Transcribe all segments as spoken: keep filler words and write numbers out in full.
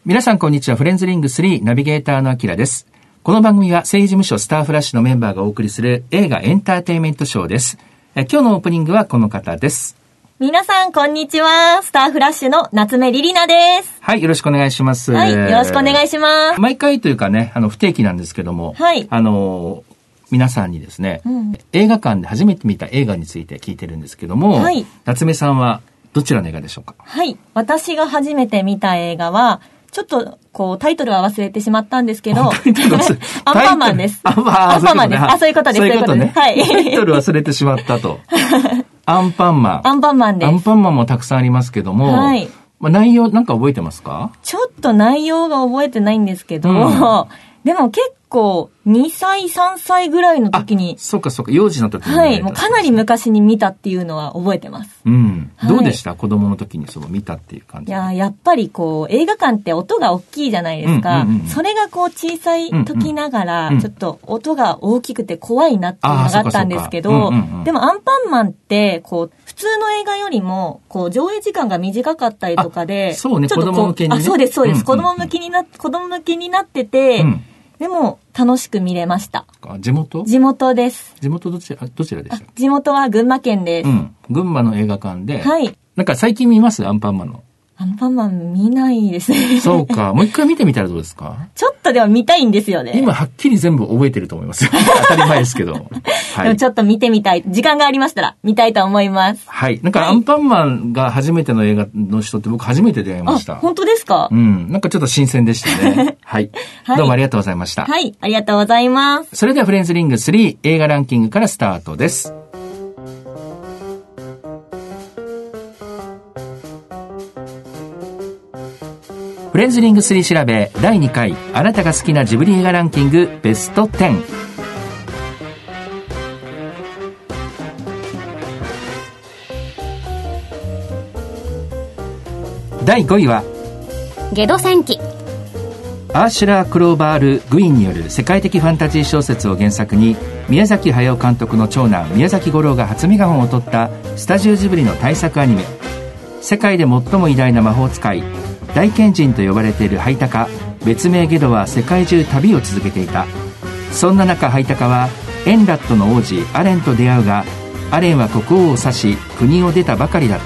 皆さんこんにちは。フレンズリングスリーナビゲーターのあきらです。この番組は政治事務所スターフラッシュのメンバーがお送りする映画エンターテインメントショーです。え今日のオープニングはこの方です。 皆さんこんにちは。スターフラッシュの夏目りりなです。 はい、よろしくお願いします。 はい、よろしくお願いします。 毎回というかね、あの不定期なんですけども、 はい、 あの皆さんにですね、うん、映画館で初めて見た映画について聞いてるんですけども、はい、夏目さんはどちらの映画でしょうか？ はい、私が初めて見た映画はちょっとこうタイトルは忘れてしまったんですけど、アンパンマンです。 アンパンマンです。あ、そういうことです。 そういうことね。 はい。 タイトル忘れてしまったと。アンパンマン。 アンパンマンです。 アンパンマンもたくさんありますけども、はい。まあ、内容なんか覚えてますか？ ちょっと内容が覚えてないんですけど、うん、でも結構にさいさんさいぐらいの時に、 そうかそうか、幼児の時に、 はい、もうかなり昔に見たっていうのは覚えてます。 うん。はい、どうでした？子供の時にその見たっていう感じ。 いや、やっぱりこう映画館って音が大きいじゃないですか。うんうんうん、それがこう小さい時ながら、うんうん、ちょっと音が大きくて怖いなっていうのがあったんですけど、うんうんうん、でもアンパンマンってこう普通の映画よりもこう上映時間が短かったりとかで、 そうね、 ちょっと子供向けにね。 あ、そうですそうです、うんうんうん、子供向けにな子供向けになってて。うん、でも楽しく見れました。 地元？ 地元です。 地元どちら、どちらでした？ 地元は群馬県です。 うん。群馬の映画館で。 はい。 なんか最近見ます？アンパンマンの。 アンパンマン見ないですね。 そうか。もう一回見てみたらどうですか？ ちょっとでも見たいんですよね。 今はっきり全部覚えてると思いますよ。当たり前ですけど。はい。 でもちょっと見てみたい。時間がありましたら見たいと思います。 はい。なんかアンパンマンが初めての映画の人って僕初めて出会いました。 あ、本当ですか？ うん。なんかちょっと新鮮でしたね。はい。はい。どうもありがとうございました。 はい。ありがとうございます。 それではフレンズリングスリー映画ランキングからスタートです。フレンズリングスリー調べだいにかいあなたが好きなジブリ映画ランキングベストじゅう。だいごいはゲド戦記。 アーシュラー・クローバール・グイーンによる世界的ファンタジー小説を原作に宮崎駿監督の長男宮崎吾朗が初メガホンを取ったスタジオジブリの大作アニメ。世界で最も偉大な魔法使い大賢人と呼ばれているハイタカ、別名ゲドは世界中旅を続けていた。そんな中ハイタカはエンラットの王子アレンと出会うが、アレンは国王を指し国を出たばかりだった。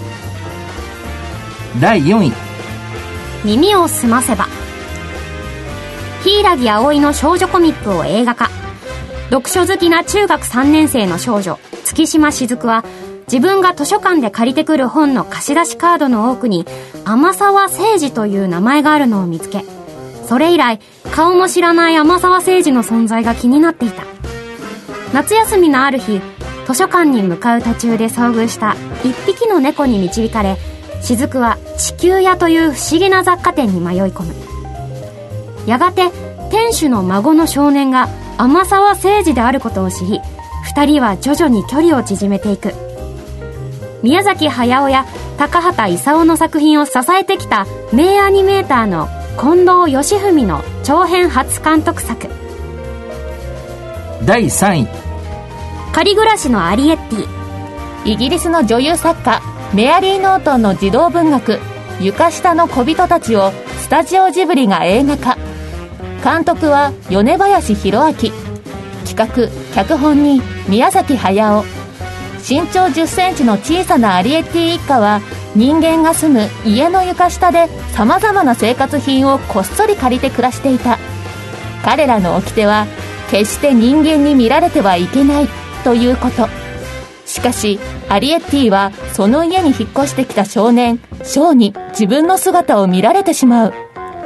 だいよんい耳をすませば。柊葵の少女コミックを映画化。読書好きな中学さんねん生の少女月島雫は自分が図書館で借りてくる本の貸し出しカードの多くに天沢誠治という名前があるのを見つけ、それ以来顔も知らない天沢誠治の存在が気になっていた。夏休みのある日、図書館に向かう途中で遭遇した一匹の猫に導かれ、雫は地球屋という不思議な雑貨店に迷い込む。やがて店主の孫の少年が天沢誠治であることを知り、二人は徐々に距離を縮めていく。宮崎駿や高畑勲の作品を支えてきた名アニメーターの近藤義文の長編初監督作。 だいさんい仮暮らしのアリエッティ。 イギリスの女優作家メアリー・ノートンの児童文学床下の小人たちをスタジオジブリが映画化。監督は米林弘明、企画脚本に宮崎駿。身長じゅっセンチの小さなアリエッティ一家は人間が住む家の床下でさまざまな生活品をこっそり借りて暮らしていた。彼らの掟は決して人間に見られてはいけないということ。しかしアリエッティはその家に引っ越してきた少年ショーに自分の姿を見られてしまう。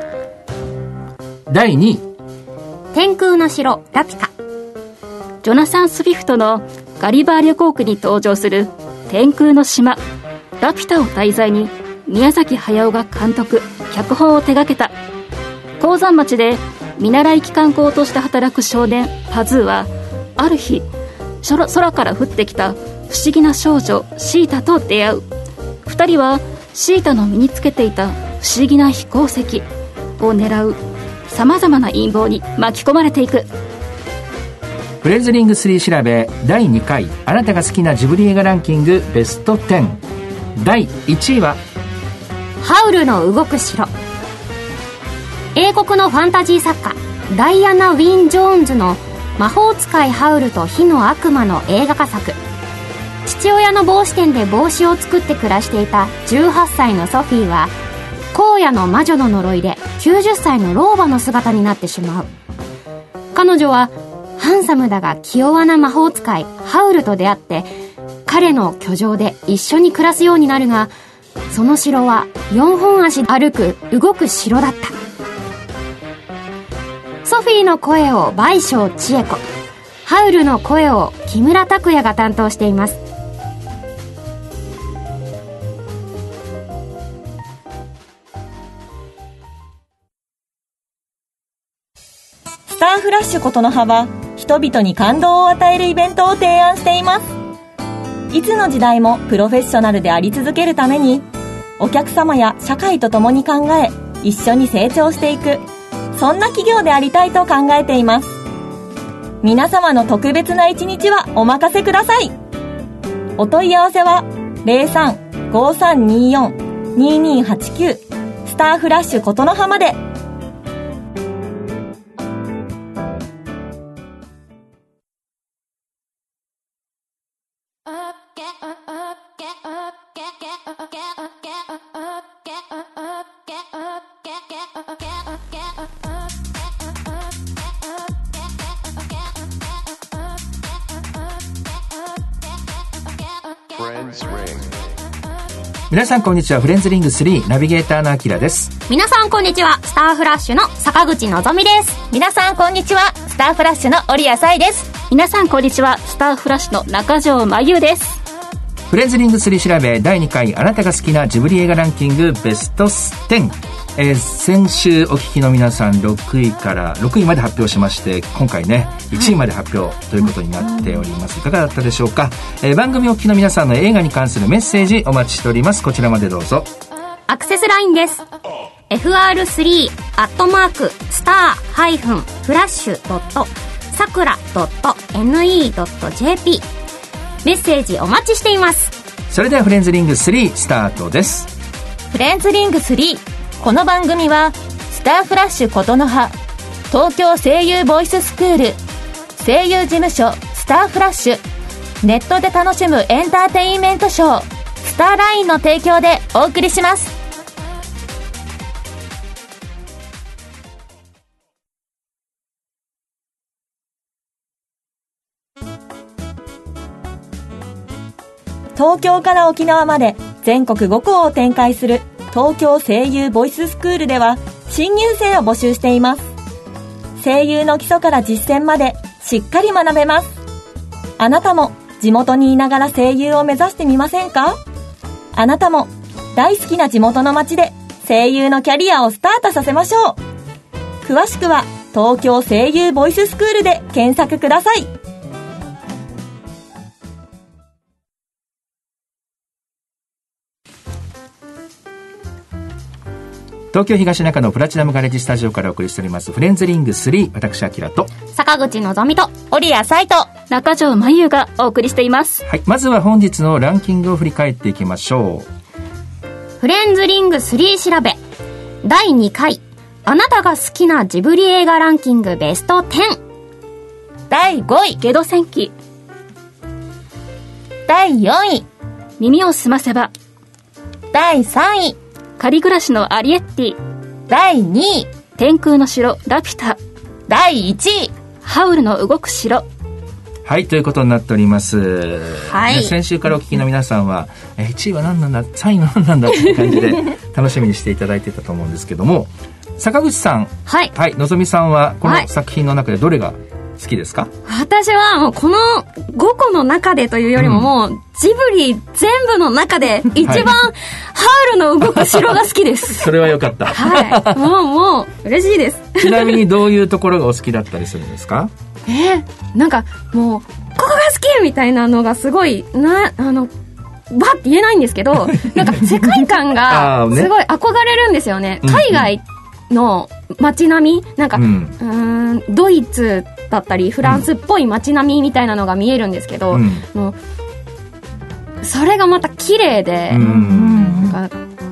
だいにい天空の城ラピュタ。 ジョナサン・スウィフトのガリバー旅行記に登場する天空の島ラピュタを題材に宮崎駿が監督脚本を手掛けた。鉱山町で見習い機関工として働く少年パズーはある日空から降ってきた不思議な少女シータと出会う。二人はシータの身につけていた不思議な飛行石を狙うさまざまな陰謀に巻き込まれていく。 フレンズリングスリー調べだいにかいあなたが好きなジブリ映画ランキングベストじゅう。だいいちいはハウルの動く城。 英国のファンタジー作家ダイアナ・ウィン・ジョーンズの魔法使いハウルと火の悪魔の映画化作。父親の帽子店で帽子を作って暮らしていたじゅうはっさいのソフィーは荒野の魔女の呪いできゅうじゅっさいの老婆の姿になってしまう。彼女はハンサムだが気弱な魔法使いハウルと出会って彼の居城で一緒に暮らすようになるが、その城はよんほん足歩く動く城だった。ソフィーの声を倍賞千恵子、ハウルの声を木村拓哉が担当しています。 スターフラッシュことの葉は人々に感動を与えるイベントを提案しています。いつの時代もプロフェッショナルであり続けるために、お客様や社会と共に考え一緒に成長していく、そんな企業でありたいと考えています。皆様の特別な一日はお任せください。お問い合わせは ゼロさん ごさんによん ににはちきゅう スターフラッシュことの葉まで。 皆さんこんにちは。フレンズリングスリーナビゲーターのあきらです。 皆さんこんにちは。スターフラッシュの坂口のぞみです。 皆さんこんにちは。スターフラッシュの織谷沙衣です。 皆さんこんにちは。スターフラッシュの中条真由です。 フレンズリングスリー調べだいにかい、あなたが好きなジブリ映画ランキングベストじゅう。えー、先週お聞きの皆さんろくいからろくいまで発表しまして、今回ねいちいまで発表ということになっております。いかがだったでしょうか。えー、番組お聞きの皆さんの映画に関するメッセージお待ちしております。こちらまでどうぞ。 アクセスラインです。 エフアールスリー アットマークスターハイフンフラッシュドットさくらドットエヌイードットジェーピー、 メッセージお待ちしています。 それではフレンズリングスリースタートです。 フレンズリングスリー、この番組はスターフラッシュことの葉、東京声優ボイススクール、声優事務所スターフラッシュ、ネットで楽しむエンターテインメントショースターラインの提供でお送りします。 東京から沖縄まで全国ごこうを展開する東京声優ボイススクールでは新入生を募集しています。声優の基礎から実践までしっかり学べます。あなたも地元にいながら声優を目指してみませんか？あなたも大好きな地元の街で声優のキャリアをスタートさせましょう。詳しくは東京声優ボイススクールで検索ください。 東京東中野プラチナムガレージスタジオからお送りしておりますフレンズリングスリー、私あきらと坂口のぞみと織谷沙衣と中条真由がお送りしています。 はい、まずは本日のランキングを振り返っていきましょう。 フレンズリングスリー調べだいにかい、あなたが好きなジブリ映画ランキングベストじゅう。 だいごいゲド戦記。 だいよんい耳をすませば。 だいさんい仮暮らしのアリエッティ。 だいにい天空の城ラピュタ。 だいいちいハウルの動く城。 はい、ということになっております、 はいね、先週からお聞きの皆さんは、えいちいは何なんだ、さんいは何なんだっていう感じで楽しみにしていただいてたと思うんですけども、坂口さん、 はい、 はい、のぞみさんはこの作品の中でどれが好きですか？ 私はもうこのごこの中でというよりももうジブリ全部の中で一番ハウルの動く城が好きですそれはよかったはい、もうもう嬉しいです。 ちなみにどういうところがお好きだったりするんですか？ えー、なんかもうここが好きみたいなのがすごいな、あのバッて言えないんですけどなんか世界観がすごい憧れるんですよね。海外の街並みなんか、うん、うーんドイツだったりフランスっぽい街並みみたいなのが見えるんですけど、うん、もうそれがまた綺麗で、うん、なんか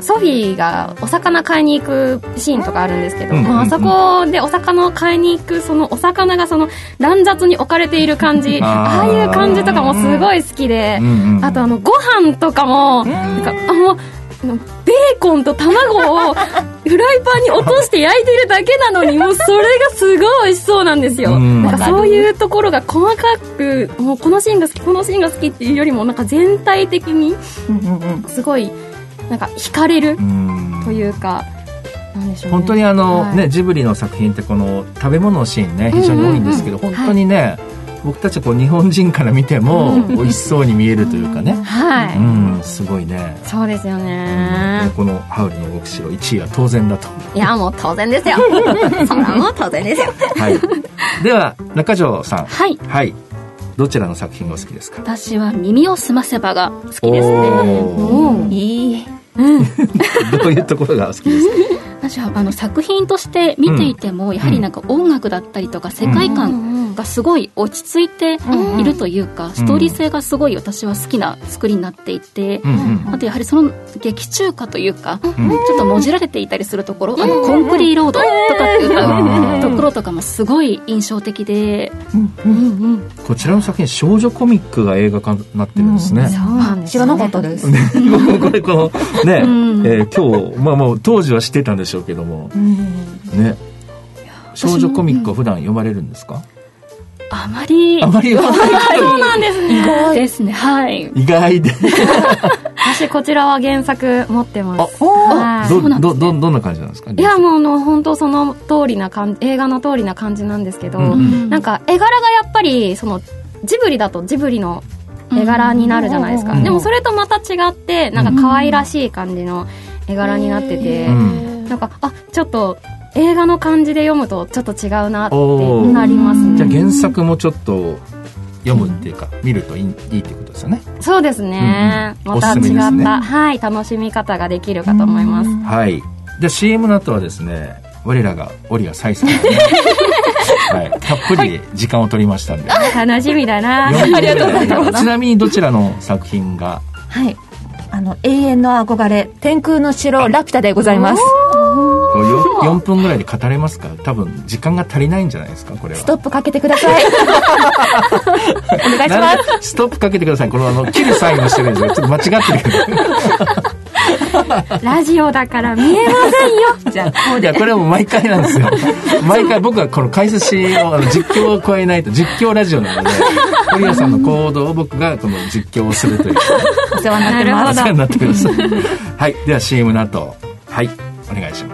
ソフィーがお魚買いに行くシーンとかあるんですけど、うんうんうん、あそこでお魚を買いに行くそのお魚がその乱雑に置かれている感じ、ああいう感じとかもすごい好きで、うんうん、あとあのご飯とかもなんかあもうベーコンと卵をフライパンに落として焼いてるだけなのにもうそれがすごい美味しそうなんですよ。なんかそういうところが細かくもうこのシーンが好きこのシーンが好きっていうよりもなんか全体的にすごいなんか惹かれるというか、なんでしょうね、本当にあの、はい、ね、ジブリの作品ってこの食べ物のシーンね非常に多いんですけど、うんうんうん、本当にね、はい、僕たちこう日本人から見ても美味しそうに見えるというかね、 はい、 うん、すごいね。 そうですよね、 うん、このハウルの動く城いちいは当然だと。 いやもう当然ですよそらもう当然ですよはい、では中条さん、 はい、 はい、どちらの作品がお好きですか？ 私は耳をすませばが好きですね。 おー、いいうん、 どういうところが好きですか？ 私はあの作品として見ていても、うん、やはりなんか音楽だったりとか世界観がすごい落ち着いているというか、うん、ストーリー性がすごい私は好きな作りになっていて、うん、あとやはりその劇中歌というか、うん、ちょっともじられていたりするところ、うん、あのコンクリーロードとかって歌うところとかもすごい印象的で、うんうんうん、 こちらの作品少女コミックが映画化になってるんですね、うん、 そうなんです、ね、知らなかったですこれこのね、うんえー、今日、まあ、もう当時は知ってたんでしょうけども、うんね、少女コミックは普段読まれるんですか？ あまりあまり読まない。 そうなんですね。 意外ですね。はい。 意外で私こちらは原作持ってます。 あ、どどどどんな感じなんですか？ いやもうの本当その通りな感じ、映画の通りな感じなんですけど、うんうん、なんか絵柄がやっぱりそのジブリだとジブリの絵柄になるじゃないですか。うん、でもそれとまた違ってなんか可愛らしい感じの絵柄になってて、うん、なんかあちょっと映画の感じで読むとちょっと違うなってなりますね。 じゃあ原作もちょっと読むっていうか、うん、見るといい、いいっていうことですよね。 そうですね、うんうん、また違った、ね、はい、楽しみ方ができるかと思います。 はい。で シーエム の後はですね我らが織谷彩さんがねはい、たっぷり時間を取りましたんで、 はい、楽しみだな。ありがとうございます。ちなみにどちらの作品が？ はい、あの永遠の憧れ天空の城ラピュタでございます。 よんぷんぐらいで語れますか？多分時間が足りないんじゃないですか。これはストップかけてくださいお願いします。 ストップかけてください。このあの切るサインをしてるんですよ。ちょっと間違ってるけどラジオだから見えませんよ。じゃあいやこれはもう毎回なんですよ。毎回僕はこの解説をあの実況を加えないと実況ラジオなので堀谷さんの行動を僕がこの実況をするというお世話になってます。 お世話になってますはい、では シーエム の後、はい、お願いします。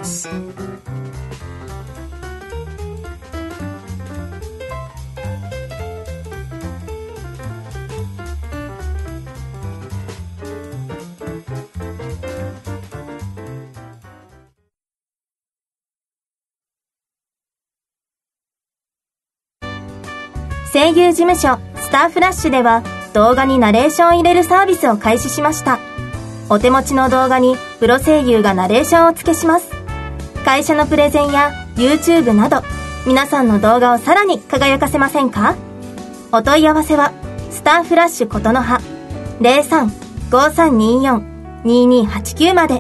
声優事務所スターフラッシュでは動画にナレーションを入れるサービスを開始しました。お手持ちの動画にプロ声優がナレーションを付けします。会社のプレゼンや YouTube など皆さんの動画をさらに輝かせませんか？お問い合わせはスターフラッシュことの葉 ゼロさん ごさんにーよん にーにーはちきゅう まで。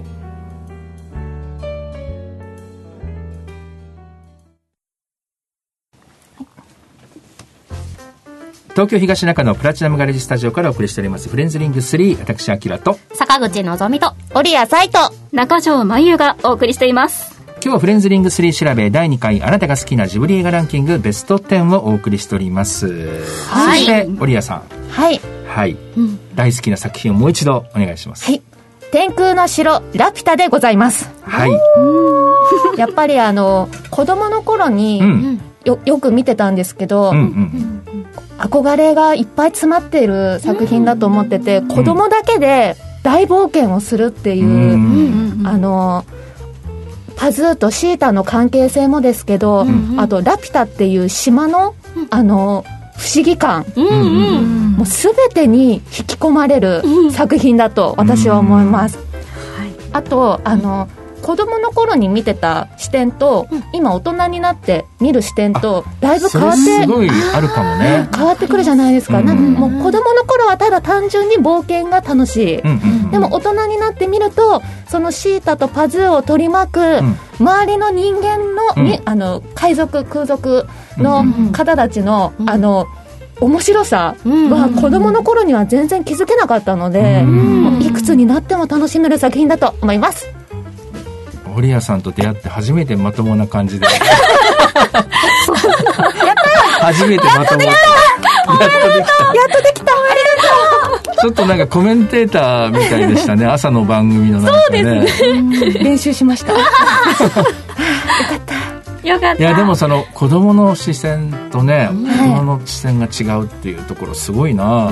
東京東中野プラチナムガレージスタジオからお送りしておりますフレンズリングスリー、私アキラと坂口のぞみと織谷彩と中条真優がお送りしています。 今日はフレンズリングスリー調べだいにかいあなたが好きなジブリ映画ランキングベストじゅうをお送りしております。はい、そして織谷さん、 はいはい、うん、大好きな作品をもう一度お願いします。 はい、天空の城ラピュタでございます。 はい、 やっぱりあの子供の頃に、うん、よ, よく見てたんですけど、うんうん、憧れがいっぱい詰まっている作品だと思ってて、うん、子供だけで大冒険をするっていう、うん、あのパズーとシータの関係性もですけど、うん、あとラピュタっていう島の、あの不思議感、うんうん、もう全てに引き込まれる作品だと私は思います。うん、あとあの子供の頃に見てた視点と、うん、今大人になって見る視点とだいぶ変わってすごいあるかもね変わってくるじゃないですか、うん、なんかもう子供の頃はただ単純に冒険が楽しい、うんうんうん、でも大人になってみるとそのシータとパズーを取り巻く、うん、周りの人間の、うん、あの海賊空賊の方たちの、うんうん、あの面白さは子供の頃には全然気づけなかったので、うんうん、いくつになっても楽しめる作品だと思います。 堀谷さんと出会って初めてまともな感じで初めてまともなやっとできたやっとできたありがとうちょっとなんかコメンテーターみたいでしたね朝の番組の中でね。 そうですね練習しましたよかったよかった。 いやでもその子供の視線とね、うん、大人の視線が違うっていうところすごいな、うん、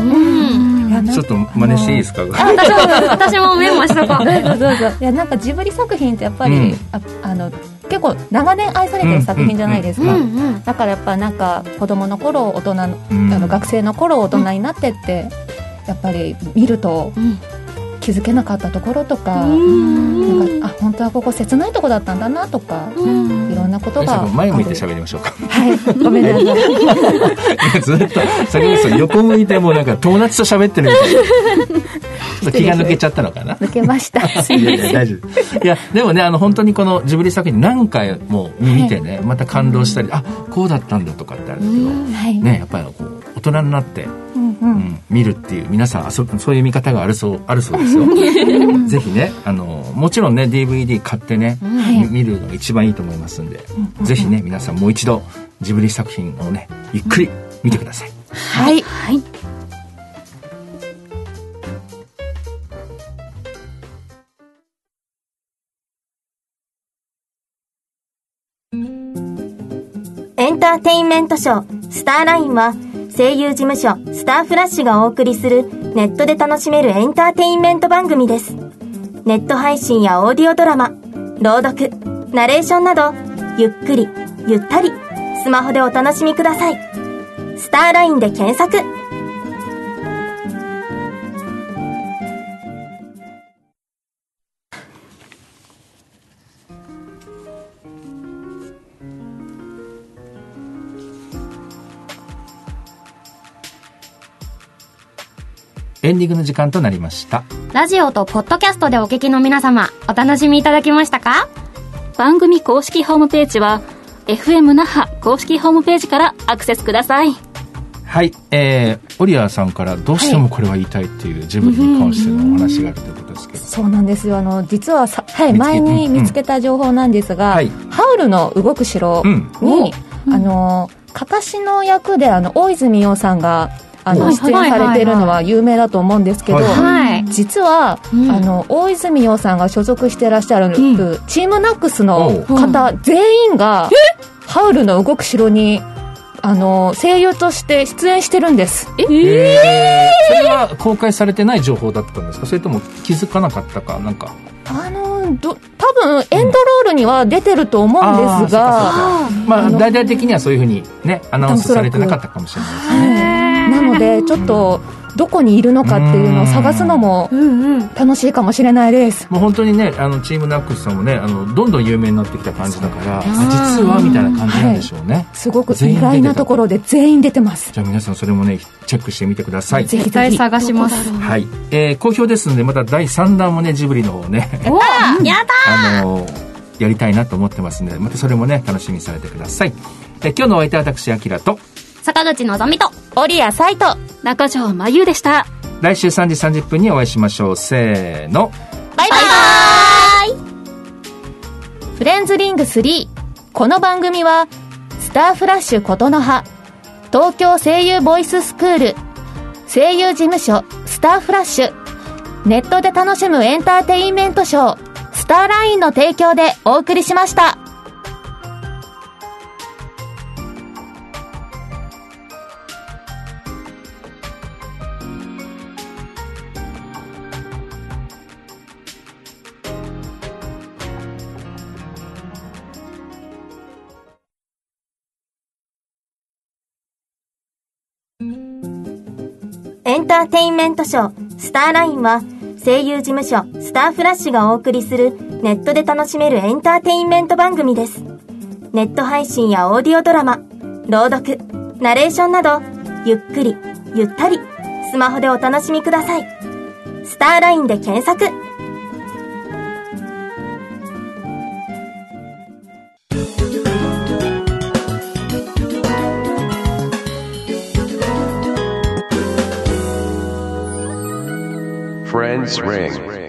ちょっと真似していいですか。 私も私もメモしとこう。 どうぞどうぞ。いやなんかジブリ作品ってやっぱり、うん、ああの結構長年愛されてる作品じゃないですか、うんうんうん、だからやっぱなんか子供の頃大人の、うん、あの学生の頃大人になってって、うん、やっぱり見ると、うん気づけなかったところとか、なんかあ本当はここ切ないとこだったんだなとか、いろんなことが前向いて喋りましょうか。 はいごめんなさい。 いずっと先ほど横向いてもなんか友達と喋ってるみたいな。ちょっと気が抜けちゃったのかな。 抜けました。 いやいや大丈夫。いやでもねあの本当にこのジブリ作品何回も見てね、はい、また感動したり、あこうだったんだとかってあるけど、はい、ねやっぱりこう大人になって。うんうん、見るっていう皆さんあ そ, そういう見方があるそうあるそうですよぜひねあのもちろんね ディーブイディー 買ってね、うん、見るのが一番いいと思いますんで、うん、ぜひね皆さんもう一度ジブリ作品をねゆっくり見てください。 はい、はい、 エンターテインメントショースターラインは声優事務所スターフラッシュがお送りするネットで楽しめるエンターテインメント番組です。ネット配信やオーディオドラマ、朗読、ナレーションなどゆっくりゆったりスマホでお楽しみください。スターラインで検索。 エンディングの時間となりました。 ラジオとポッドキャストでお聞きの皆様お楽しみいただけましたか。 番組公式ホームページは エフエム 那覇公式ホームページからアクセスください。 はい、えー、オリアーさんからどうしてもこれは言いたいっていうジブリに関してのお話があるということですけど、 はい、そうなんですよ。あの実はさ、はい、前に見つけた情報なんですが、うんはい、ハウルの動く城に、うん、あのかかしの役であの大泉洋さんがあの出演されているのは有名だと思うんですけど、はい、実は、うん、あの大泉洋さんが所属していらっしゃる、うん、チームナックスの方、うん、全員がハウルの動く城にあの声優として出演してるんです。 ええー、それは公開されてない情報だったんですか、それとも気づかなかったか。なんかあのど多分エンドロールには出てると思うんですが、 うん、まあ大々的にはそういうふうにねアナウンスされてなかったかもしれないですね。 なのでちょっとどこにいるのかっていうのを探すのも楽しいかもしれないです。 もう本当にねあのチームナックスさんもねあのどんどん有名になってきた感じだから実はみたいな感じなんでしょうね、はい、 すごく意外なところで全員出てます。 じゃあ皆さんそれもねチェックしてみてください。 ぜひぜひ探します。 はい、えー、好評ですのでまただいさんだんもねジブリの方ねおやだあのやりたいなと思ってますのでまたそれもね楽しみにされてください。え今日のお相手は私アキラと坂口のぞみと織谷サイト中条真由でした。 来週さんじさんじゅっぷんにお会いしましょう。せーのバイバイ。 フレンズリングスリー、この番組はスターフラッシュ琴の葉、東京声優ボイススクール、声優事務所スターフラッシュ、ネットで楽しむエンターテインメントショースターラインの提供でお送りしました。 エンターテインメントショースターラインは声優事務所スターフラッシュがお送りするネットで楽しめるエンターテインメント番組です。ネット配信やオーディオドラマ、朗読、ナレーションなど、ゆっくり、ゆったり、スマホでお楽しみください。スターラインで検索。 Friends Ring